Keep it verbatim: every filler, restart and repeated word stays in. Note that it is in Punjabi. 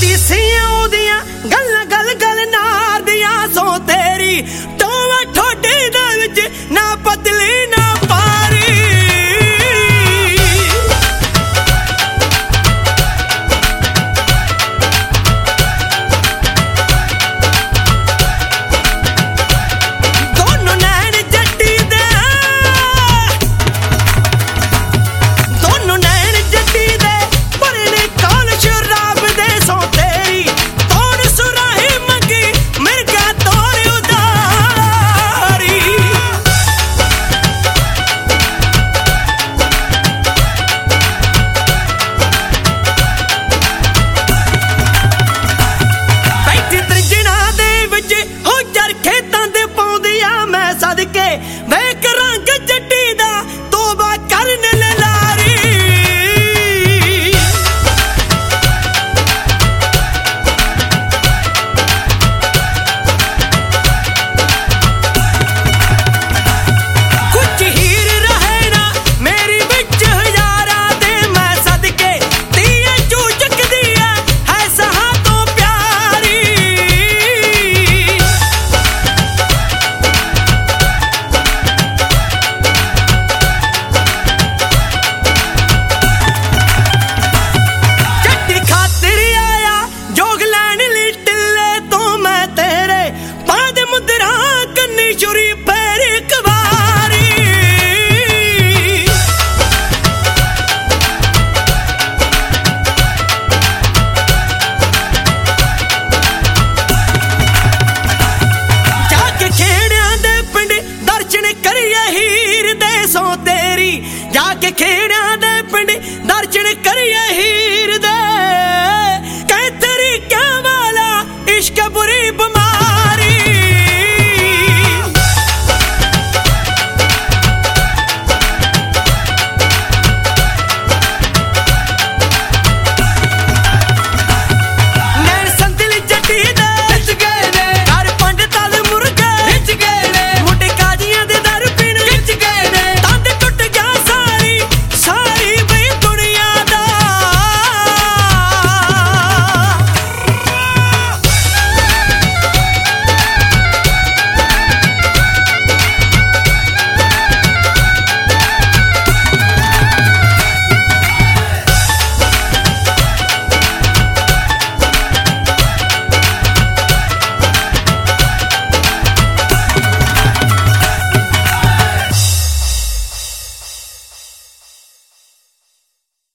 ਕਰਦੀ ਸੀ ਉਹਦੀਆਂ ਗੱਲਾਂ ਗੱਲ ਗੱਲ ਨਾਰ ਦੀਆਂ ਸੋ ਤੇਰੀ ਦੋਵਾਂ ਠੋਡੀ ਦੇ ਵਿੱਚ ਨਾ ਪਤਲੀ ਨਾ ਵੇਖ ਰੰਗ ਜੱਟੀ ਦਾ ਤੋਬਾ ਕਰਨ ਲਲਾਰੀ ਕੁਝ ਹੀਰ ਰਹੇ ਨਾ ਮੇਰੀ ਵਿੱਚ ਹਜ਼ਾਰਾਂ ਦੇ ਮੈਂ ਸਦਕੇ ਤੀਏ ਚੂ ਚੱਕਦੀ ਐ ਹੈ ਸਹਾਂ ਤੋਂ ਪਿਆਰੀ ਚੁਰੀ ਪੈਰ ਇੱਕ ਵਾਰੀ ਜਾ ਕੇ ਖੇੜਿਆਂ ਦੇ ਪਿੰਡ ਦਰਸ਼ਨ ਕਰੀਏ ਹੀਰ ਦੇ ਸੋ ਤੇਰੀ ਜਾ ਕੇ ਖੇੜਿਆਂ ਦੇ ਪਿੰਡ ਦਰਸ਼ਨ ਕਰੀਏ ਹੀਰ ਦੇ ਕਹਿ ਤਰੀਕਿਆਂ ਵਾਲਾ ਇਸ਼ਕ ਬੁਰੀ ਬਿਮਾਰੀ